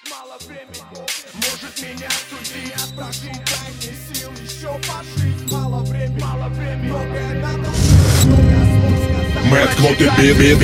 Мало времени, может меня судить. Прошу, дай мне сил еще пожить. Мало времени, многое надо Мэтт Клод и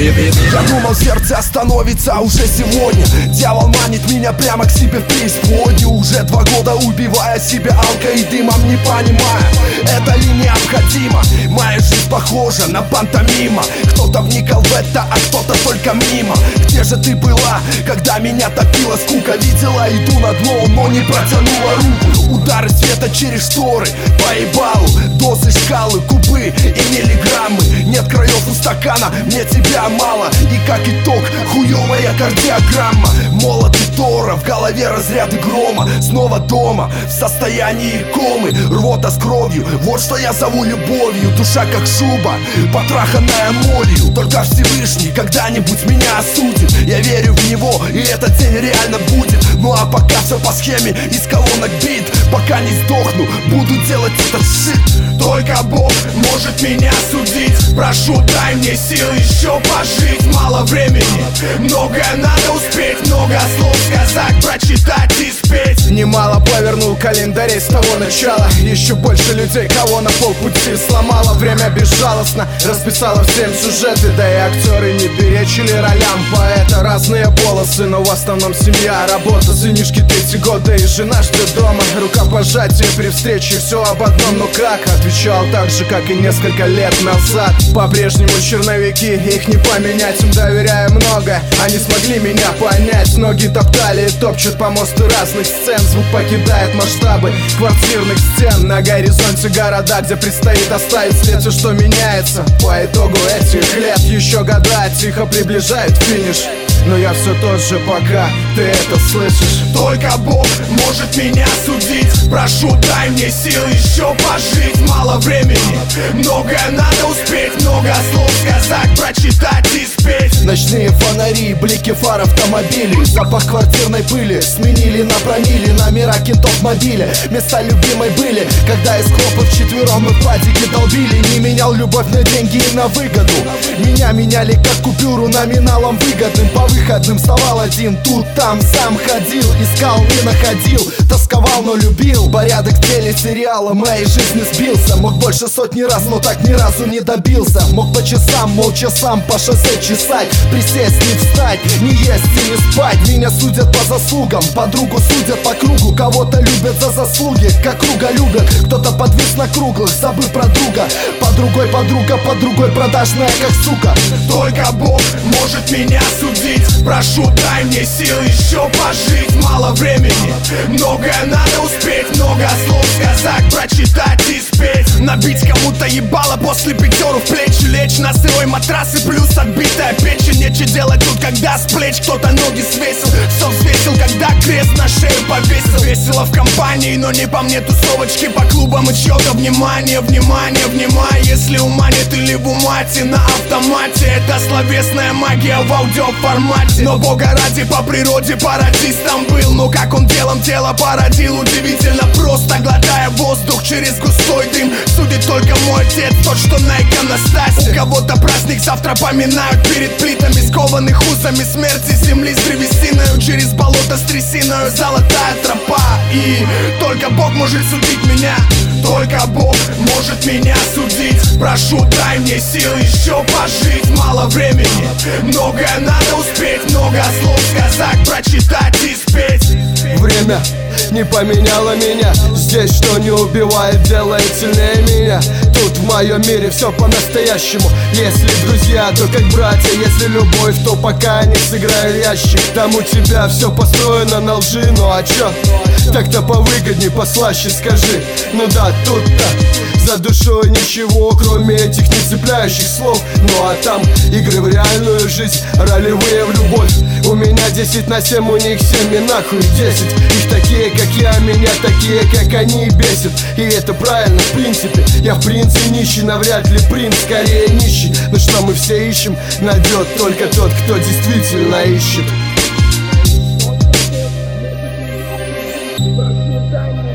Я думал, сердце остановится уже сегодня. Дьявол манит меня прямо к себе в преисподнюю. Уже 2 года убивая себя алкой и дымом, не понимая, это ли необходимо. Моя жизнь похожа на пантомима. Кто-то вникал в это, а кто-то только мимо. Где же ты была, когда меня топила скука? Видела, иду на дно, но не протянула руку. Удары света через шторы, по ебалу. Дозы, шкалы, кубы и миллиграммы. Нет краев у стакана, мне тебя мало. И как итог, хуёвая кардиограмма. Молот и Тора, в голове разряды грома. Снова дома, в состоянии комы. Рвота с кровью, вот что я зову любовью. Душа как шуба, потраханная молью. Только Всевышний когда-нибудь меня осудит. Я верю в него, и этот день реально будет. Ну а пока все по схеме, из колонок бит. Пока не сдохну, буду делать этот шит. Только Бог может меня судить. Прошу, дай мне сил еще пожить. Мало времени, многое надо успеть. Много слов сказать, прочитать и спеть. Немало повернул календарей с того начала. Еще больше людей, кого на полпути сломало. Время безжалостно расписало всем сюжеты. Да и актеры не перечили ролям поэта. Разные полосы, но в основном семья, работа. Сынишки 3 года и жена ждет дома. Рукопожатие при встрече, все об одном. Но как? Отвечал так же, как и несколько лет назад. По-прежнему черновики, их не поменять. Им доверяю много, они смогли меня понять. Ноги топтали и топчут по мосту разных сцен. Звук покидает масштабы квартирных стен. На горизонте города, где предстоит оставить след. Все, что меняется по итогу этих лет. Еще года тихо приближают финиш, но я все тот же, пока ты это слышишь. Только Бог может меня судить. Прошу, дай мне сил еще пожить. Мало времени, многое надо успеть. Много слов сказать, прочитать и спеть. Ночные фонари, блики фар автомобилей. Запах квартирной пыли сменили на промили. Номера кентов мобиля, места любимой были. Когда из хлопов вчетвером мы в падике долбили. Не менял любовь на деньги и на выгоду. Меня меняли как купюру номиналом выгодным. По выходным вставал один, тут там сам ходил. Искал, не находил, тосковал, но любил. Порядок телесериала моей жизни сбился. Мог больше сотни раз, но так ни разу не добился. Мог по часам, молча сам по шоссе чесать. Присесть, не встать, не есть и не спать. Меня судят по заслугам, подругу судят по кругу. Кого-то любят за заслуги, как круга любят. Кто-то подвис на круглых, забыв про друга. По другой подруга, по другой продажная, как сука. Только Бог может меня судить. Прошу, дай мне сил еще пожить. Мало времени, многое надо успеть. Много слов сказать, прочитать и спеть. Набить кому-то ебало после пятеру в плечи. Лечь на сырой матрас и плюс отбитая печень. Нечего делать тут, когда с плеч кто-то ноги свесил. Все взвесил, когда крест на шею повесил. Весело в компании, но не по мне тусовочки. По клубам и чье-то внимание, внимание, внимание. Если ума нет или в умате на автомате. Это словесная магия в аудиоформате. Но бога ради по природе пародистом был. Но как он делом тело породил, удивительно просто. Глотая воздух через густой дым. Судит только мой отец, тот, что на иконостасе. У кого-то праздник завтра поминают перед плитами, скованных узами смерти земли с древесиною. Через болото с трясиною золотая тропа. И только Бог может судить меня. Только Бог может меня судить. Прошу, дай мне сил еще пожить. Мало времени, многое надо успеть. Много слов сказать, прочитать и спеть. Время не поменяло меня. Здесь что не убивает, делает сильнее меня. Тут в моем мире все по-настоящему. Если друзья, то как братья. Если любовь, то пока не сыграю ящик. Там у тебя все построено на лжи. Ну а чё? Так-то повыгодней, послаще скажи. Ну да, тут-то за душой ничего, кроме этих не цепляющих слов. Ну а там игры в реальную жизнь, ролевые в любовь. У меня 10/7, у них 7 и нахуй 10. Их такие, как я, меня такие, как они бесят. И это правильно, в принципе. Я в принце нищий, навряд ли принц, скорее нищий. Но что мы все ищем, найдет только тот, кто действительно ищет.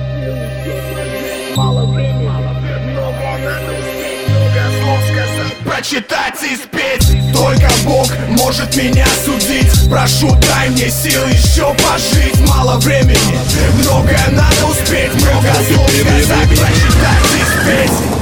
Мало времени, много надо успеть. Много слов сказать. прочитать и спеть. Только Бог может меня судить. Прошу, дай мне сил еще пожить. Мало времени, многое надо успеть, много слов сказать, прочитать и спеть.